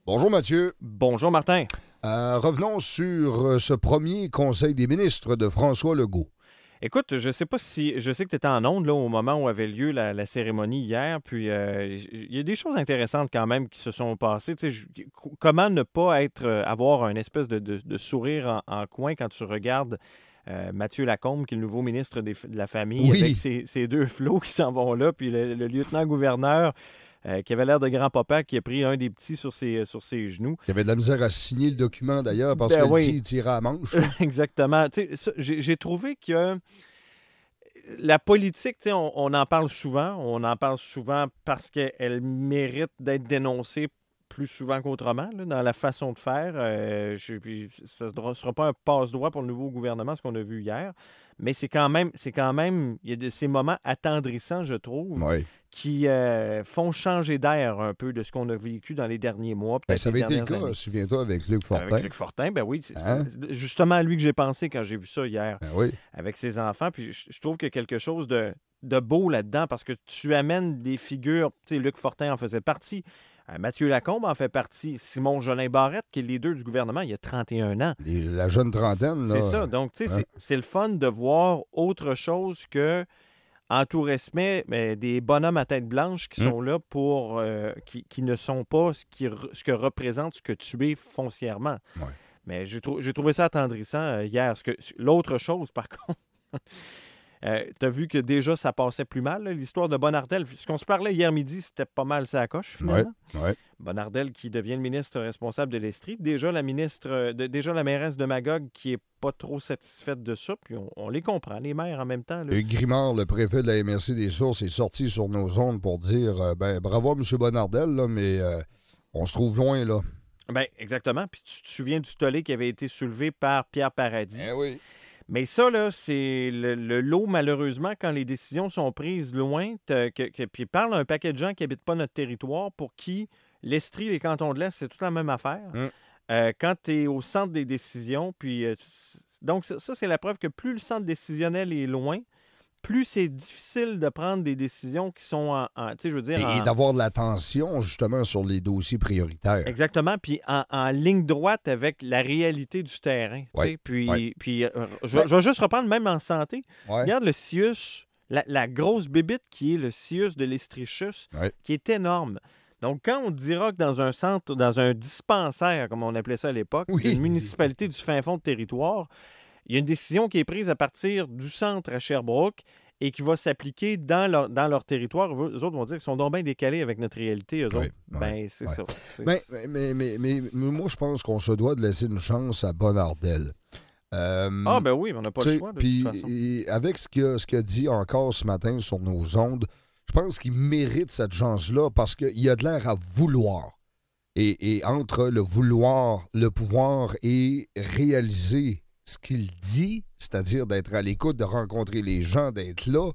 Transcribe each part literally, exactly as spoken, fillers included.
Bonjour Mathieu. Bonjour Martin. Euh, revenons sur ce premier conseil des ministres de François Legault. Écoute, je sais pas si. Je sais que tu étais en onde là, au moment où avait lieu la, la cérémonie hier. Puis euh, il y a des choses intéressantes quand même qui se sont passées. Tu sais, je- comment ne pas être euh, avoir un espèce de, de- de sourire en, en coin quand tu regardes euh, Mathieu Lacombe, qui est le nouveau ministre des- de la Famille, Oui. avec ses, ses deux flots qui s'en vont là, puis le, le lieutenant-gouverneur euh, qui avait l'air de grand-papa, qui a pris un des petits sur ses, sur ses genoux. Il y avait de la misère à signer le document d'ailleurs parce Ben que le oui. petit il tirait à la manche. Exactement. Tu sais, ça, J'ai j'ai trouvé que la politique, tu sais, on, on en parle souvent. On en parle souvent parce qu'elle mérite d'être dénoncée plus souvent qu'autrement là, dans la façon de faire. Euh, je- puis ça ne sera pas un passe-droit pour le nouveau gouvernement, ce qu'on a vu hier. Mais c'est quand même, c'est quand même, il y a de ces moments attendrissants, je trouve, Oui. qui euh, font changer d'air un peu de ce qu'on a vécu dans les derniers mois, Ben, peut-être ça les avait été le dernières cas, années. souviens-toi, avec Luc Fortin. Avec Luc Fortin, ben oui, c'est Hein? c'est justement à lui que j'ai pensé quand j'ai vu ça hier Ben oui. avec ses enfants. Puis je, je trouve qu'il y a quelque chose de, de beau là-dedans parce que tu amènes des figures. Tu sais, Luc Fortin en faisait partie. euh, Mathieu Lacombe en fait partie. Simon Jolin Barrette, qui est le leader du gouvernement, il y a trente et un ans. Les- la jeune trentaine, là. C'est ça. Donc, tu sais, hein? c'est- c'est le fun de voir autre chose que, en tout respect, mais des bonhommes à tête blanche qui Mm. sont là pour. euh, qui, qui ne sont pas ce, qui, re- ce que représente ce que tu es foncièrement. Ouais. Mais j'ai trou- j'ai trouvé ça attendrissant euh, hier. Ce que- L'autre chose, par contre, euh, tu as vu que déjà ça passait plus mal, là, l'histoire de Bonardel. Ce qu'on se parlait hier midi, c'était pas mal ça à coche, Oui, finalement. oui. Bonardel qui devient le ministre responsable de l'Estrie. Déjà la ministre, euh, de- déjà la mairesse de Magog qui est pas trop satisfaite de ça. Puis on, on les comprend, les maires en même temps. Là. Hugues Grimard, le préfet de la M R C des Sources, est sorti sur nos ondes pour dire euh, ben bravo à M. Bonardel, là, mais euh, on se trouve loin, là. Ben, exactement. Puis tu te souviens du tollé qui avait été soulevé par Pierre Paradis. Eh oui. Mais ça, là, c'est le, le lot, malheureusement, quand les décisions sont prises loin, t'as- que, que- puis parle un paquet de gens qui n'habitent pas notre territoire, pour qui l'Estrie, les cantons de l'Est, c'est toute la même affaire. Mm. Euh, quand tu es au centre des décisions, puis... euh, c- donc, ça, ça, c'est la preuve que plus le centre décisionnel est loin, plus c'est difficile de prendre des décisions qui sont en... en- tu sais, je veux dire... Et, et en- d'avoir de l'attention, justement, sur les dossiers prioritaires. Exactement, puis en, en ligne droite avec la réalité du terrain. tu Ouais, sais. Puis, ouais. puis euh, je, Ben- je vais juste reprendre même en santé. Ouais. Regarde le Sius, la, la grosse bébite qui est le Sius de l'Estrichus, Ouais. qui est énorme. Donc, quand on dira que dans un centre, dans un dispensaire, comme on appelait ça à l'époque, Oui. d'une municipalité du fin fond de territoire, il y a une décision qui est prise à partir du centre à Sherbrooke et qui va s'appliquer dans leur, dans leur territoire. Eux autres vont dire qu'ils sont donc bien décalés avec notre réalité, eux Oui, autres. oui, Ben, c'est oui. ça. C'est- Ben, mais, mais, mais, mais moi, je pense qu'on se doit de laisser une chance à Bonardel. Euh, Ah, ben oui, mais on n'a pas tu le sais, choix, de puis, toute façon. et avec ce qu'il a, ce qu'il a dit encore ce matin sur nos ondes, je pense qu'il mérite cette chance-là parce qu'il a de l'air à vouloir. Et, et entre le vouloir, le pouvoir et réaliser ce qu'il dit, c'est-à-dire d'être à l'écoute, de rencontrer les gens, d'être là,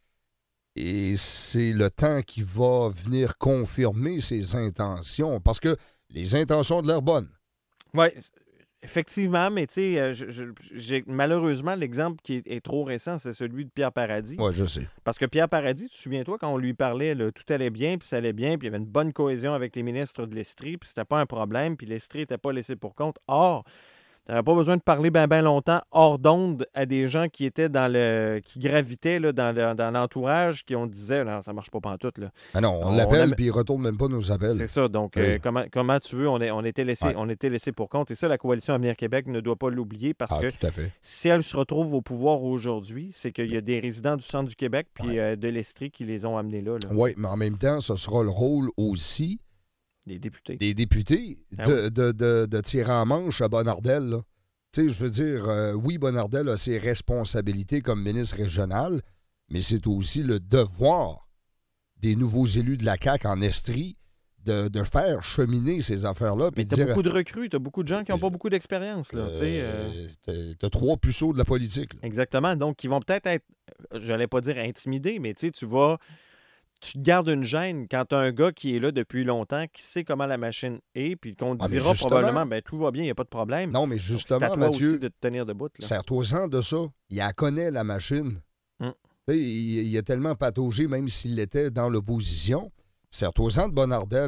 et c'est le temps qui va venir confirmer ses intentions parce que les intentions ont de l'air bonnes. Oui, effectivement, mais tu sais, euh, je- je- j'ai malheureusement l'exemple qui est, est trop récent, c'est celui de Pierre Paradis. Oui, je sais. Parce que Pierre Paradis, tu te souviens-toi, quand on lui parlait, là, tout allait bien, puis ça allait bien, puis il y avait une bonne cohésion avec les ministres de l'Estrie, puis c'était pas un problème, puis l'Estrie n'était pas laissé pour compte. Or, tu n'avais pas besoin de parler bien ben longtemps hors d'onde à des gens qui étaient dans le. qui gravitaient là, dans, le- dans l'entourage, qui on disait, non, ça marche pas pantoute, là. Ah non, on, On l'appelle aime- puis il retourne même pas nos appels. C'est ça. Donc, Oui. euh, comment, comment tu veux, on, est, on, était laissé, Ouais. on était laissé pour compte. Et ça, la Coalition Avenir Québec ne doit pas l'oublier parce Ah, que tout à fait. si elle se retrouve au pouvoir aujourd'hui, c'est qu'il y a des résidents du centre du Québec puis euh, de l'Estrie qui les ont amenés là, là, Oui, mais en même temps, ce sera le rôle aussi des députés. des députés Ah de, de, de, de tirer en manche à Bonardel. là. Tu sais, je veux dire, euh, oui, Bonardel a ses responsabilités comme ministre régional, mais c'est aussi le devoir des nouveaux élus de la C A Q en Estrie de, de faire cheminer ces affaires-là. Mais puis tu de as dire, beaucoup de recrues, tu as beaucoup de gens qui n'ont pas beaucoup d'expérience. Là, tu sais, euh, euh, t'as- t'as trois puceaux de la politique. là. Exactement. Donc, qui vont peut-être être, je n'allais pas dire intimidés, mais tu sais, tu vas, tu te gardes une gêne quand tu as un gars qui est là depuis longtemps, qui sait comment la machine est, puis qu'on te Ah, mais dira justement- probablement, ben tout va bien, il n'y a pas de problème. Non, mais Donc, c'est à justement, toi Mathieu, aussi de te tenir debout. Là. serre-toi-en de ça. Il la connaît, la machine. Mm. Tu sais, Il, il a tellement pataugé, même s'il était dans l'opposition. Serre-toi-en de Bonardel.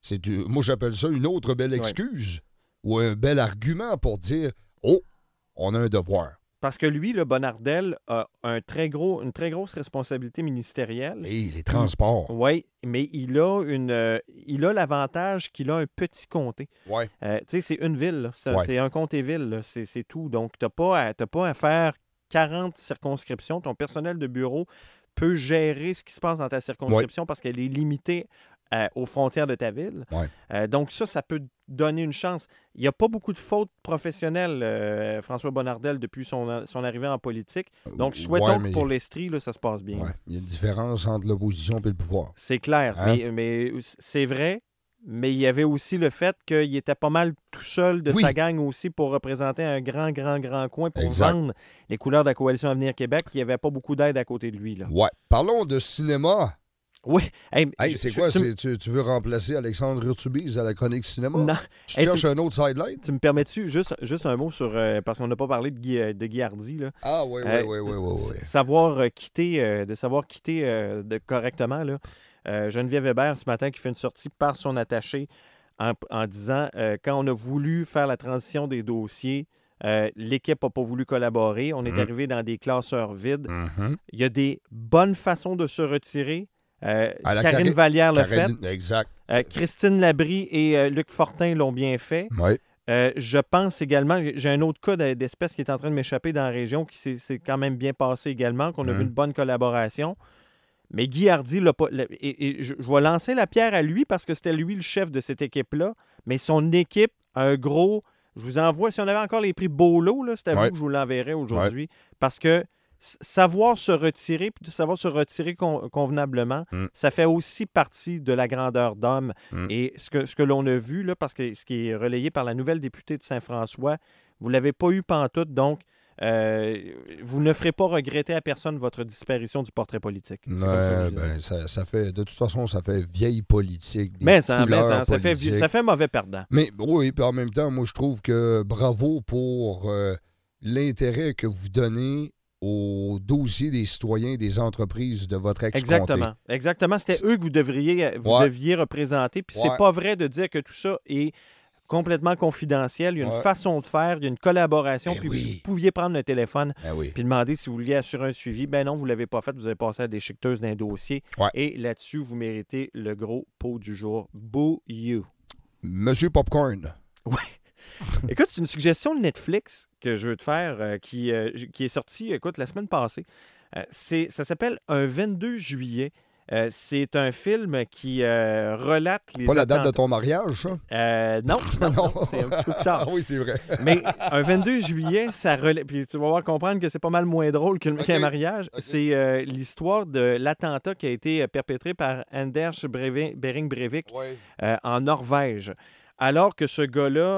C'est du, moi, j'appelle ça une autre belle excuse ouais. ou un bel argument pour dire « Oh, on a un devoir ». Parce que lui, le Bonnardel, a un très gros, une très grosse responsabilité ministérielle. Et les transports. Oui, mais il a une, euh, il a l'avantage qu'il a un petit comté. Oui. Euh, tu sais, c'est une ville. C'est, ouais. c'est un comté-ville. C'est, c'est tout. Donc, tu n'as pas, pas à faire quarante circonscriptions. Ton personnel de bureau peut gérer ce qui se passe dans ta circonscription ouais. parce qu'elle est limitée euh, aux frontières de ta ville. Ouais. Euh, donc ça, ça peut donner une chance. Il n'y a pas beaucoup de fautes professionnelles, euh, François Bonnardel, depuis son, son arrivée en politique. Donc, souhaitons ouais, que pour l'Estrie, là, ça se passe bien. Ouais. Il y a une différence entre l'opposition et le pouvoir. C'est clair, hein? mais, mais c'est vrai. Mais il y avait aussi le fait qu'il était pas mal tout seul de oui. sa gang aussi pour représenter un grand, grand, grand coin pour exact. Vendre les couleurs de la Coalition Avenir Québec. Il n'y avait pas beaucoup d'aide à côté de lui. Là. Ouais. Parlons de cinéma. Oui. Hey, hey, je, c'est je, quoi? tu, c'est, tu, tu veux remplacer Alexandre Urtubise à la chronique cinéma? Non. Tu hey, cherches tu, un autre sideline? Tu me permets-tu juste, juste un mot sur... Euh, parce qu'on n'a pas parlé de Guy, de Guy Hardy. Là. Ah oui, oui, oui, oui, oui. oui. Savoir euh, quitter, euh, de savoir quitter euh, de, correctement. Là. Euh, Geneviève Hébert, ce matin, qui fait une sortie par son attaché en, en disant, euh, quand on a voulu faire la transition des dossiers, euh, l'équipe n'a pas voulu collaborer. On est mmh. arrivé dans des classeurs vides. Mmh. Il y a des bonnes façons de se retirer. Euh, Karine Cari- Vallière l'a Karine, fait. Exact. Euh, Christine Labrie et euh, Luc Fortin l'ont bien fait. Oui. Euh, je pense également, j'ai un autre cas d'espèce qui est en train de m'échapper dans la région qui s'est, s'est quand même bien passé également, qu'on a mmh. vu une bonne collaboration. Mais Guy Hardy, l'a pas, et, et je, je vais lancer la pierre à lui parce que c'était lui le chef de cette équipe-là, mais son équipe a un gros... Je vous envoie, si on avait encore les prix Bolo, là, c'est à ouais. vous que je vous l'enverrai aujourd'hui, ouais. parce que savoir se retirer, puis savoir se retirer con- convenablement, mm. ça fait aussi partie de la grandeur d'homme. Mm. Et ce que, ce que l'on a vu, là, parce que ce qui est relayé par la nouvelle députée de Saint-François, vous ne l'avez pas eu pantoute, donc euh, vous ne ferez pas regretter à personne votre disparition du portrait politique. Ouais, ça, ben, ça, ça fait, de toute façon, ça fait vieille politique. Mais, ça, mais ça, ça, fait, ça fait mauvais perdant. Mais oui, puis en même temps, moi, je trouve que bravo pour euh, l'intérêt que vous donnez au dossier des citoyens et des entreprises de votre ex-comté. Exactement. Exactement. C'était c'est... eux que vous devriez, vous ouais. deviez représenter. Puis ouais. c'est pas vrai de dire que tout ça est complètement confidentiel. Il y a une ouais. façon de faire, il y a une collaboration. Ben puis oui. vous pouviez prendre le téléphone ben oui. puis demander si vous vouliez assurer un suivi. Ben non, vous ne l'avez pas fait. Vous avez passé à des chiqueteuses d'un dossier. Ouais. Et là-dessus, vous méritez le gros pot du jour. Boo you. Monsieur Popcorn. Oui. Écoute, c'est une suggestion de Netflix que je veux te faire euh, qui, euh, qui est sortie, écoute, la semaine passée. Euh, c'est, ça s'appelle Un vingt-deux juillet. Euh, c'est un film qui euh, relate les Pas la attentats. date de ton mariage, ça? Euh, non, non, non, c'est un petit peu plus tard. Ah oui, c'est vrai. Mais un vingt-deux juillet, ça relate... Puis tu vas voir comprendre que c'est pas mal moins drôle que le... okay. qu'un mariage. Okay. C'est euh, l'histoire de l'attentat qui a été perpétré par Anders Bering Breivik ouais. euh, en Norvège. Alors que ce gars-là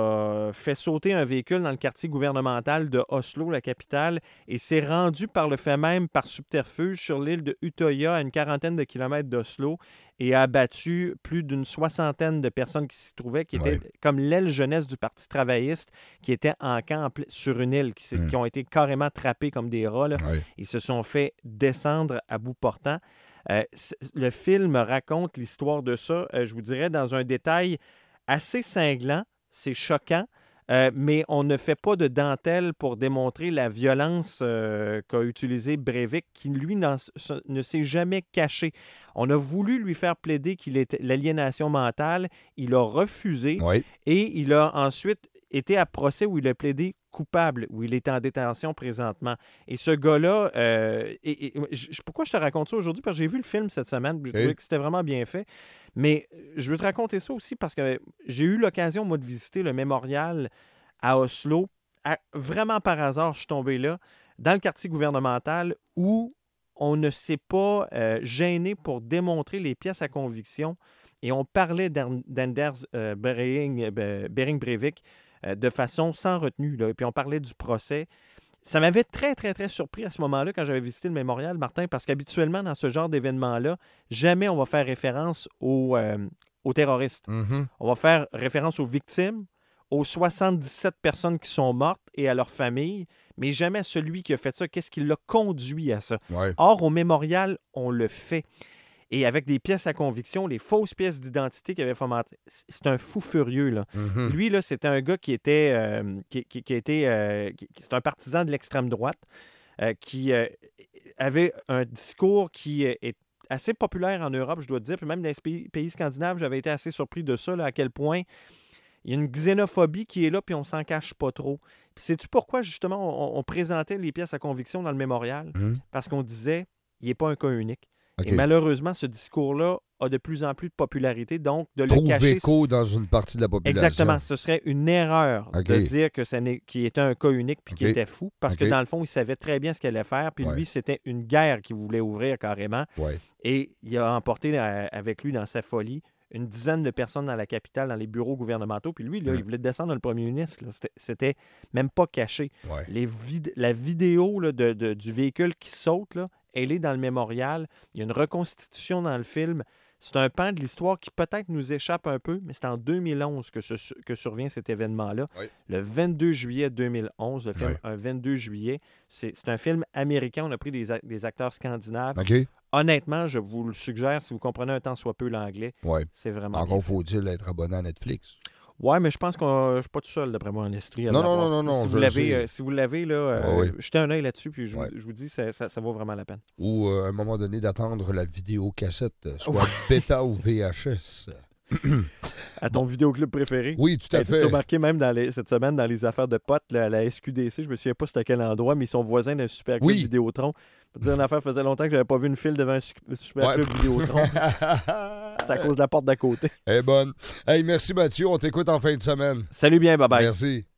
a fait sauter un véhicule dans le quartier gouvernemental de Oslo, la capitale, et s'est rendu par le fait même par subterfuge sur l'île de Utøya, à une quarantaine de kilomètres d'Oslo, et a abattu plus d'une soixantaine de personnes qui s'y trouvaient, qui étaient ouais. comme l'aile jeunesse du Parti travailliste, qui étaient en camp sur une île, qui, mmh. qui ont été carrément trappés comme des rats. Là. Ouais. Ils se sont fait descendre à bout portant. Euh, le film raconte l'histoire de ça, euh, je vous dirais, dans un détail assez cinglant, c'est choquant, euh, mais on ne fait pas de dentelle pour démontrer la violence euh, qu'a utilisée Breivik, qui, lui, ne s'est jamais caché. On a voulu lui faire plaider qu'il était l'aliénation mentale, il a refusé, oui. et il a ensuite été à procès où il a plaidé coupable, où il est en détention présentement. Et ce gars-là, euh, et, et, je, pourquoi je te raconte ça aujourd'hui? Parce que j'ai vu le film cette semaine, j'ai trouvé que c'était vraiment bien fait. Mais je veux te raconter ça aussi parce que j'ai eu l'occasion, moi, de visiter le mémorial à Oslo. À, vraiment par hasard, je suis tombé là, dans le quartier gouvernemental où on ne s'est pas euh, gêné pour démontrer les pièces à conviction. Et on parlait d'Anders euh, Bering, euh, Bering Breivik euh, de façon sans retenue. Là. Et puis on parlait du procès. Ça m'avait très, très, très surpris à ce moment-là quand j'avais visité le mémorial, Martin, parce qu'habituellement, dans ce genre d'événement-là, jamais on va faire référence aux, euh, aux terroristes. Mm-hmm. On va faire référence aux victimes, aux soixante-dix-sept personnes qui sont mortes et à leurs familles, mais jamais à celui qui a fait ça. Qu'est-ce qui l'a conduit à ça? Ouais. Or, au mémorial, on le fait. et avec des pièces à conviction, les fausses pièces d'identité qu'il avait fomentées. C'est un fou furieux, là. Mm-hmm. Lui, là, c'était un gars qui était... Euh, qui, qui, qui était euh, qui, c'est un partisan de l'extrême droite euh, qui euh, avait un discours qui euh, est assez populaire en Europe, je dois te dire, puis même dans les pays, pays scandinaves, j'avais été assez surpris de ça, là, à quel point il y a une xénophobie qui est là, puis on s'en cache pas trop. Puis sais-tu pourquoi, justement, on, on présentait les pièces à conviction dans le mémorial? Mm-hmm. Parce qu'on disait, il n'est pas un cas unique. Okay. Et malheureusement, ce discours-là a de plus en plus de popularité, donc de le Trouve cacher... écho dans une partie de la population. Exactement. Ce serait une erreur okay. de dire que ça n'est... qu'il était un cas unique puis okay. qu'il était fou, parce okay. que dans le fond, il savait très bien ce qu'il allait faire, puis ouais. lui, c'était une guerre qu'il voulait ouvrir carrément. Ouais. Et il a emporté avec lui dans sa folie une dizaine de personnes dans la capitale, dans les bureaux gouvernementaux. Puis lui, là, mmh. il voulait descendre le premier ministre. Là. C'était, c'était même pas caché. Ouais. Les vid- la vidéo là, de, de, du véhicule qui saute, là, elle est dans le mémorial. Il y a une reconstitution dans le film. C'est un pan de l'histoire qui peut-être nous échappe un peu, mais c'est en deux mille onze que, ce, que survient cet événement-là. Oui. Le vingt-deux juillet deux mille onze, le film, oui. un vingt-deux juillet. C'est, c'est un film américain. On a pris des, des acteurs scandinaves. Okay. Honnêtement, je vous le suggère, si vous comprenez un tant soit peu l'anglais, ouais. c'est vraiment Encore faut-il être abonné à Netflix. Oui, mais je pense que je ne suis pas tout seul, d'après moi, en Estrie. Non, non, non, non, non. Si vous l'avez, euh, si vous l'avez, là, euh, ouais, oui. jetez un œil là-dessus, puis je, ouais. vous, je vous dis, ça, ça, ça vaut vraiment la peine. Ou euh, à un moment donné, d'attendre la vidéocassette, soit bêta ou V H S. À ton bon. vidéoclub préféré? Oui, tout à fait. Tu as remarqué même dans les, cette semaine dans les affaires de potes, là, la S Q D C, je me souviens pas c'était à quel endroit, mais ils sont voisins d'un super club oui. Vidéotron. Pour dire une affaire, faisait longtemps que j'avais pas vu une file devant un super ouais. club Vidéotron. C'est à cause de la porte d'à côté. Elle est bonne. Hey, merci Mathieu, on t'écoute en fin de semaine. Salut bien, bye bye. Merci.